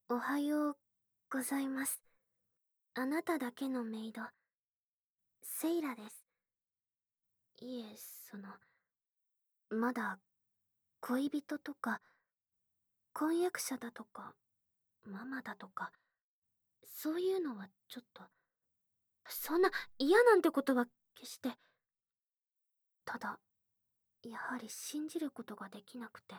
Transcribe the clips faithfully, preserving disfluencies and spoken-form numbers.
おはようございます。あなただけのメイド、セイラです。いえ、その、まだ恋人とか、婚約者だとか、ママだとか、そういうのはちょっと、そんな嫌なんてことは決して。ただ、やはり信じることができなくて。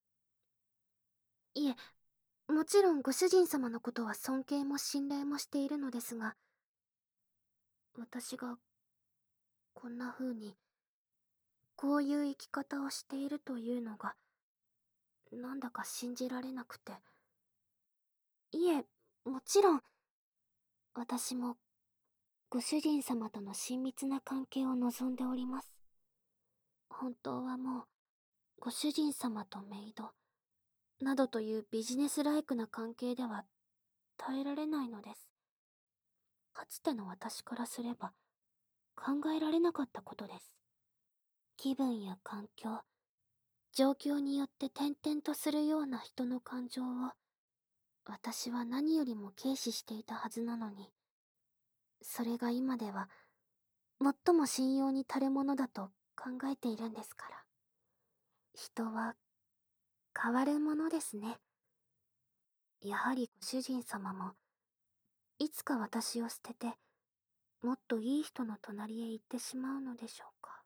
いえ、もちろんご主人様のことは尊敬も信頼もしているのですが、私がこんな風に、こういう生き方をしているというのが、なんだか信じられなくて。いえ、もちろん、私も、ご主人様との親密な関係を望んでおります。本当はもう、ご主人様とメイド、などというビジネスライクな関係では耐えられないのです。かつての私からすれば、考えられなかったことです。気分や環境、状況によって転々とするような人の感情を、私は何よりも軽視していたはずなのに、それが今では、最も信用に足るものだと考えているんですから。人は変わるものですね。やはりご主人様も、いつか私を捨てて、もっといい人の隣へ行ってしまうのでしょうか。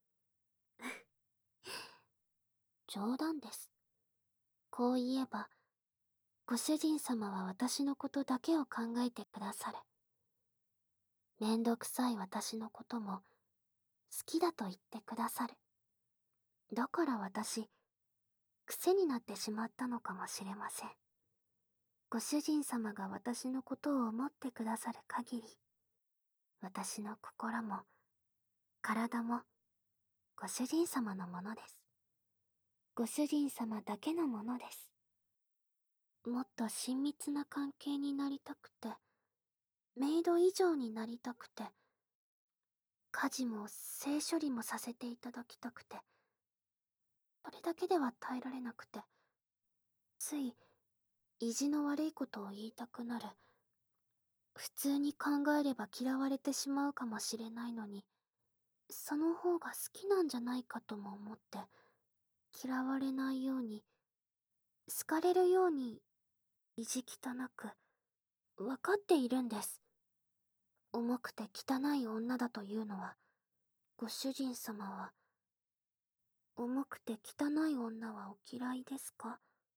冗談です。こう言えば、ご主人様は私のことだけを考えてくださる。めんどくさい私のことも、好きだと言ってくださる。だから私、癖になってしまったのかもしれません。ご主人様が私のことを思ってくださる限り、私の心も、体も、ご主人様のものです。ご主人様だけのものです。もっと親密な関係になりたくて、メイド以上になりたくて、家事も性処理もさせていただきたくて、それだけでは耐えられなくて、つい、意地の悪いことを言いたくなる。普通に考えれば嫌われてしまうかもしれないのに、その方が好きなんじゃないかとも思って、嫌われないように、好かれるように、意地汚く、わかっているんです。重くて汚い女だというのは、ご主人様は、重くて汚い女はお嫌いですか？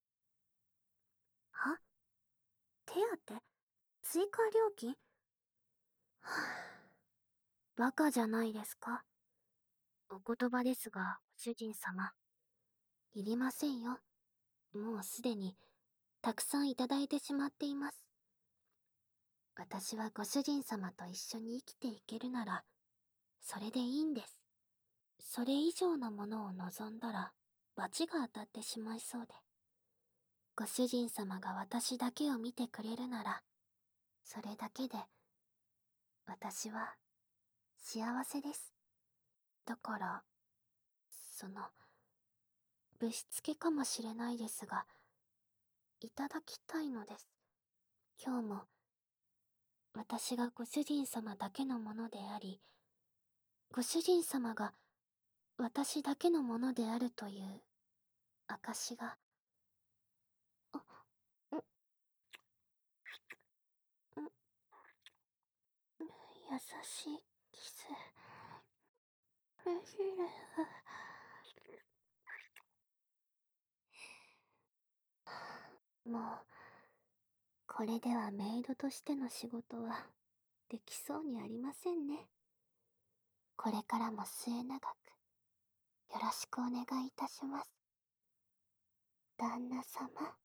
は？手当？追加料金？はぁ、バカじゃないですか。お言葉ですが、ご主人様。いりませんよ。もうすでに、たくさんいただいてしまっています。私はご主人様と一緒に生きていけるなら、それでいいんです。それ以上のものを望んだら、罰が当たってしまいそうで。ご主人様が私だけを見てくれるなら、それだけで、私は、幸せです。だから、その、ぶしつけかもしれないですが、いただきたいのです。今日も、私がご主人様だけのものであり、ご主人様が私だけのものであるという証が、あ、ん、ん、優しいキス。嬉しいです。もう、これではメイドとしての仕事はできそうにありませんね。これからも末永くよろしくお願いいたします。旦那様。